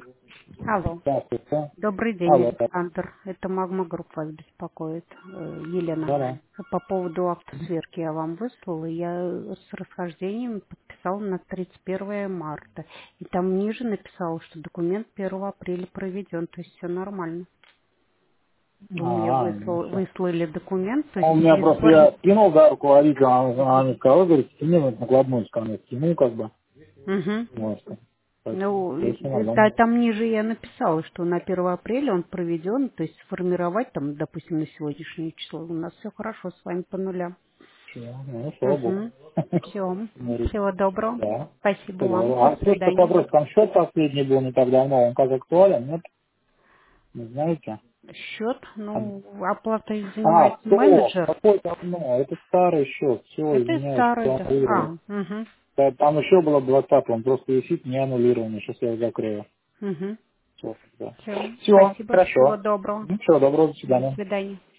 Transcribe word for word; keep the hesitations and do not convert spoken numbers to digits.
Алло. Здравствуйте. Добрый день, Алло, да. Александр. Это Магма Групп вас беспокоит. Э, Елена. Да-да. По поводу автосверки я вам выслала. Я с расхождением подписала на тридцать первое марта. И там ниже написала, что документ первого апреля проведен. То есть все нормально. Вы мне А, ну выслали, все. выслали документ, то есть У меня без просто форм... я скинул, да, руководителю, она, она мне сказала, говорит, скини вот накладную сканы, скинул как бы. Угу. Вот. Так, Ну, все и- все и- да, нормально. там ниже я написала, что на первое апреля он проведен, то есть сформировать там, допустим, на сегодняшнее число. У нас все хорошо с вами по нулям. Всё, ну, слава богу. Угу. Все. Говорит, Всего доброго. да. Спасибо Всё вам. добро. До А слушай, так свидания. вопрос, там счет последний был не так давно, он как актуален, нет? Не знаете? Счет, А, ну, оплатой а, занимается стоп, менеджер. какой давно, это старый счет, все, Это извиняюсь, старый, что да. А, аннулировал. угу. Да, там еще было двадцать, он просто висит не аннулированный, сейчас я его закрою. Угу. Все, да. Все. Все, Спасибо. Всего хорошо. доброго. Ну, всего доброго, до До свидания. свидания.